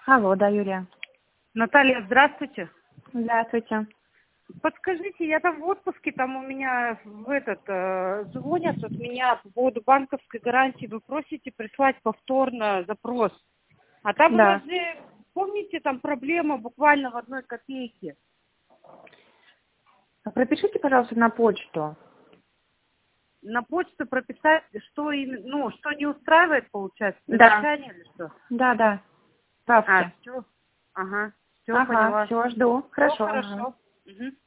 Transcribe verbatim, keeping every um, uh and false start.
Алло, да, Юлия. Наталья, здравствуйте. Здравствуйте. Подскажите, я там в отпуске, там у меня в этот э, звонят от меня по поводу банковской гарантии. Вы просите прислать повторно запрос. А там у Да. вас же, помните, там проблема буквально в одной копейке. Пропишите, пожалуйста, на почту. На почту прописать, что именно, ну, что не устраивает, получается, Да. замечание или что? Да, да. А, Справки. все. Ага, все, Ага, поняла. все, жду. Все Хорошо. Ага. хорошо. Угу.